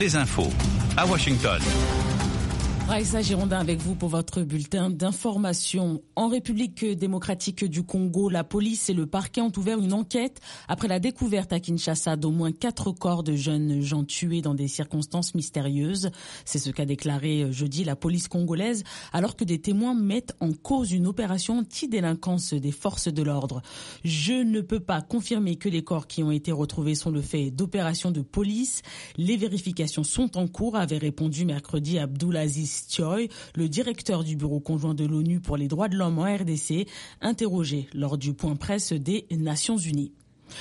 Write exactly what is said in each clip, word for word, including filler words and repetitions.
Les infos à Washington. Raïssa Girondin avec vous pour votre bulletin d'information. En République démocratique du Congo, la police et le parquet ont ouvert une enquête après la découverte à Kinshasa d'au moins quatre corps de jeunes gens tués dans des circonstances mystérieuses. C'est ce qu'a déclaré jeudi la police congolaise alors que des témoins mettent en cause une opération anti-délinquance des forces de l'ordre. Je ne peux pas confirmer que les corps qui ont été retrouvés sont le fait d'opérations de police. Les vérifications sont en cours, avait répondu mercredi Abdoulaziz Thioy, le directeur du bureau conjoint de l'ONU pour les droits de l'homme en R D C, interrogé lors du point presse des Nations Unies.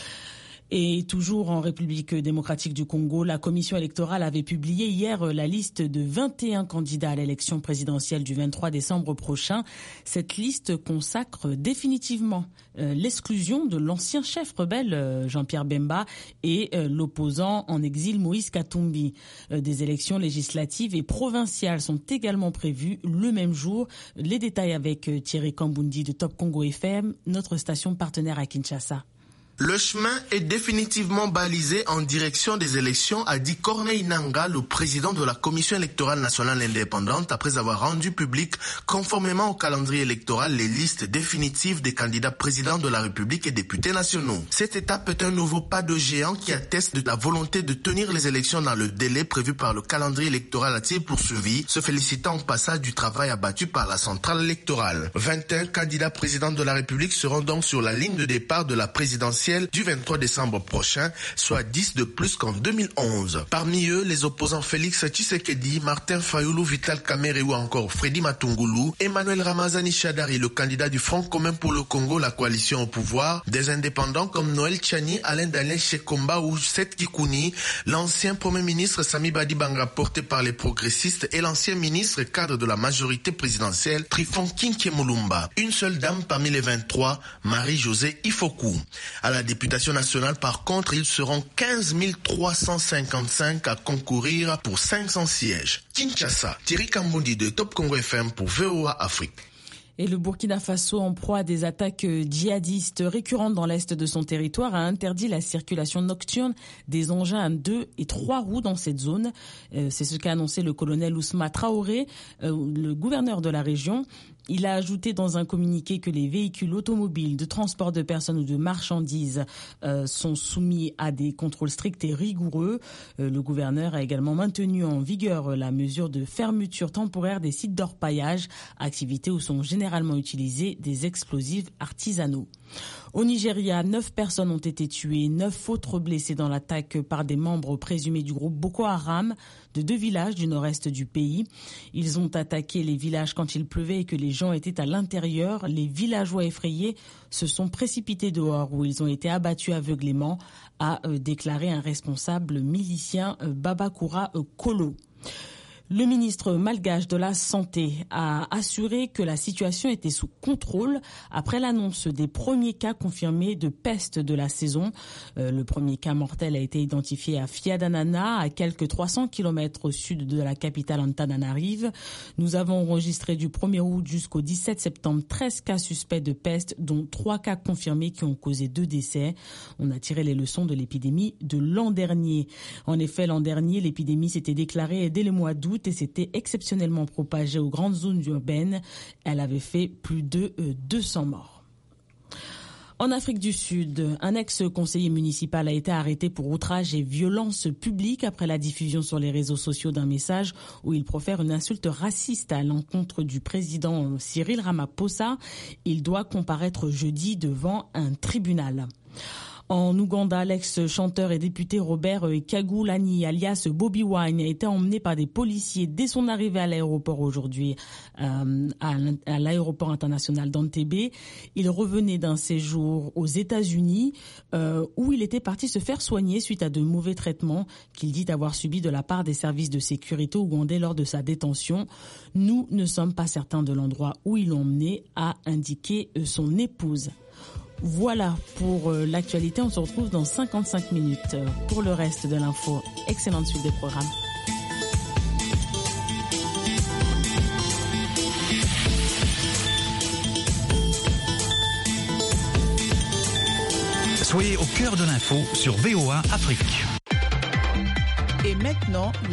Et toujours en République démocratique du Congo, la commission électorale avait publié hier la liste de vingt et un candidats à l'élection présidentielle du vingt-trois décembre prochain. Cette liste consacre définitivement euh, l'exclusion de l'ancien chef rebelle euh, Jean-Pierre Bemba et euh, l'opposant en exil Moïse Katumbi. Euh, des élections législatives et provinciales sont également prévues le même jour. Les détails avec euh, Thierry Kambundi de Top Congo F M, notre station partenaire à Kinshasa. Le chemin est définitivement balisé en direction des élections, a dit Corneille Nangaa, le président de la Commission électorale nationale indépendante, après avoir rendu public, conformément au calendrier électoral, les listes définitives des candidats présidents de la République et députés nationaux. Cette étape est un nouveau pas de géant qui atteste de la volonté de tenir les élections dans le délai prévu par le calendrier électoral, a-t-il poursuivi, se félicitant au passage du travail abattu par la centrale électorale. vingt et un candidats présidents de la République seront donc sur la ligne de départ de la présidentielle du vingt-trois décembre prochain, soit dix de plus qu'en deux mille onze. Parmi eux, les opposants Félix Tshisekedi, Martin Fayulu, Vital Kamerhe ou encore Freddy Matungulu, Emmanuel Ramazani Shadari, le candidat du Front commun pour le Congo, la coalition au pouvoir, des indépendants comme Noël Tchani, Alain Daniel Shekomba ou Seth Kikouni, l'ancien premier ministre Sami Badibanga porté par les progressistes et l'ancien ministre cadre de la majorité présidentielle Trifon Kinké Mulumba. Une seule dame parmi les vingt-trois, Marie-Josée Ifoku. À la députation nationale, par contre, ils seront quinze mille trois cent cinquante-cinq à concourir pour cinq cents sièges. Kinshasa, Thierry Kambundi de Top Congo F M pour V O A Afrique. Et le Burkina Faso, en proie à des attaques djihadistes récurrentes dans l'est de son territoire, a interdit la circulation nocturne des engins à deux et trois roues dans cette zone. C'est ce qu'a annoncé le colonel Ousma Traoré, le gouverneur de la région. Il a ajouté dans un communiqué que les véhicules automobiles de transport de personnes ou de marchandises euh, sont soumis à des contrôles stricts et rigoureux. Euh, le gouverneur a également maintenu en vigueur la mesure de fermeture temporaire des sites d'orpaillage, activités où sont généralement utilisés des explosifs artisanaux. Au Nigeria, neuf personnes ont été tuées, neuf autres blessées dans l'attaque par des membres présumés du groupe Boko Haram de deux villages du nord-est du pays. Ils ont attaqué les villages quand il pleuvait et que les gens étaient à l'intérieur. Les villageois effrayés se sont précipités dehors où ils ont été abattus aveuglément, a euh, déclaré un responsable milicien, euh, Babakoura euh, Kolo. Le ministre malgache de la Santé a assuré que la situation était sous contrôle après l'annonce des premiers cas confirmés de peste de la saison. Euh, le premier cas mortel a été identifié à Fiadanana, à quelques trois cents kilomètres au sud de la capitale Antananarive. Nous avons enregistré du premier août jusqu'au dix-sept septembre treize cas suspects de peste, dont trois cas confirmés qui ont causé deux décès. On a tiré les leçons de l'épidémie de l'an dernier. En effet, l'an dernier, l'épidémie s'était déclarée dès le mois d'août et s'était exceptionnellement propagée aux grandes zones urbaines. Elle avait fait plus de deux cents morts. En Afrique du Sud, un ex-conseiller municipal a été arrêté pour outrage et violence publique après la diffusion sur les réseaux sociaux d'un message où il profère une insulte raciste à l'encontre du président Cyril Ramaphosa. Il doit comparaître jeudi devant un tribunal. En Ouganda, l'ex-chanteur et député Robert Kyagulanyi, alias Bobby Wine, a été emmené par des policiers dès son arrivée à l'aéroport aujourd'hui, euh, à l'aéroport international d'Entebbe. Il revenait d'un séjour aux États-Unis euh, où il était parti se faire soigner suite à de mauvais traitements qu'il dit avoir subis de la part des services de sécurité ougandais lors de sa détention. Nous ne sommes pas certains de l'endroit où ils l'ont emmené, a indiqué son épouse. Voilà pour euh, l'actualité. On se retrouve dans cinquante-cinq minutes pour le reste de l'info. Excellente suite des programmes. Soyez au cœur de l'info sur V O A Afrique. Et maintenant,